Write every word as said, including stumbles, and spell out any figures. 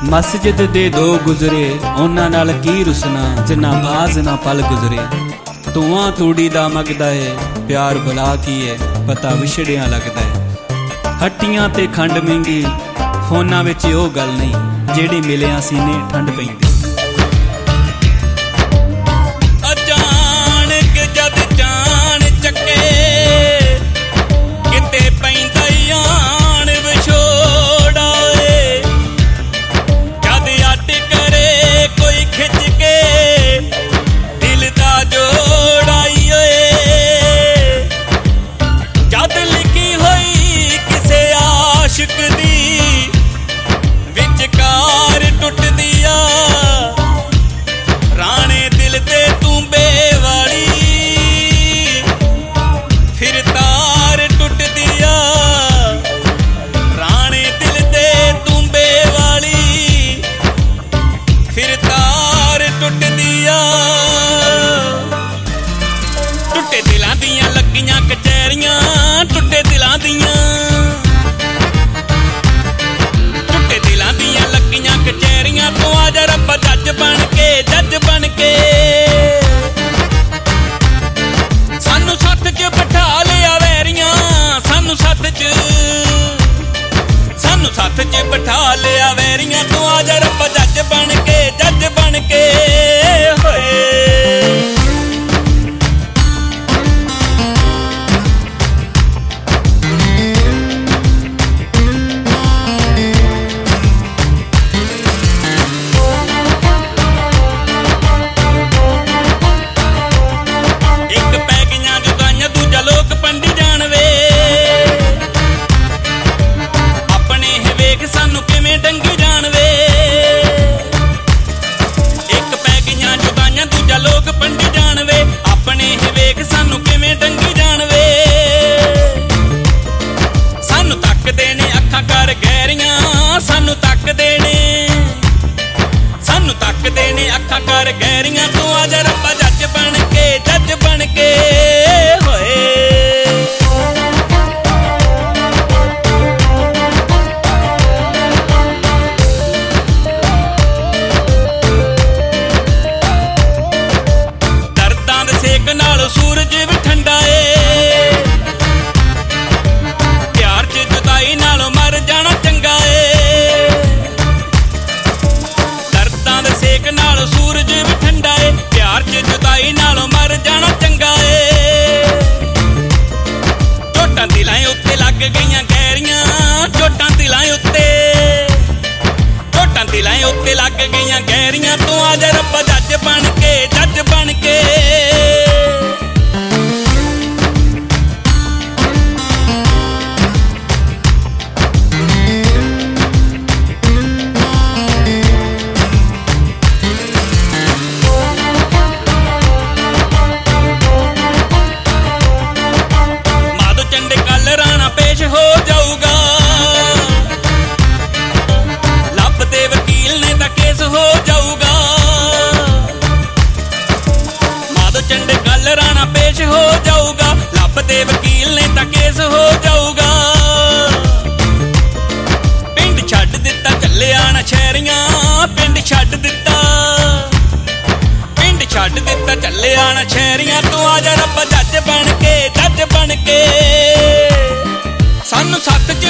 मस्जिद दे दो गुजरे उन्हां नाल की रुसना, च ना बाज ना पल गुजरे। धुआं तूड़ी दा मगदा है प्यार भला की है, पता विछड़ियां लगदा है। हट्टियां ते खंड महंगी फोनां विच ओह गल नहीं, जेड़ी मिलिया सीने ठंड पैंदी। बिठा लिया वैरियां, तू आजा रब्बा जज बन के, जज बन के होए। एक पै गईयां जुदाइयां दूजा लोक पंडी जान वे, सानू किवें डंगी जान वे। एक पै गईयां जुदाइयां दूजा लोग पंडी जान वे, अपने ही वेख सानू किवें डंगी जान वे। सानू तकदे ने अखां कर गहरियां, सानू तकदे ने सानू तकदे ने अखां कर गहरियां, तू आजा रब्बा जज बन के, जज बन के होए। सूरज भी ठंडा है, प्यार च जुदाई नालों मर जाना चंगा है। दर्दां दे सेक नाल सूरज भी ठंडा है, प्यार च जुदाई नालों मर जाना चंगा है। चोटां दिलां उत्ते लग गईयां गहरियां, चोटां दिलां उत्ते चोटां दिलां उत्ते लग गईयां गहरियां, तू आजा रब्बा जज बन के, जज बन के। हो जाऊगा लब दे वकील ने तां केस हो जाऊगा। माधो चंडे कल राणा पेश हो जाऊगा, लब दे वकील ने तां केस हो जाऊगा। पिंड छड्ड दिता चले आना शहरियां, पिंड छड्ड दिता पिंड छड्ड दिता चले आना शहरियां, तू आजा रब्बा जज बन के, जज बन के। सानू सत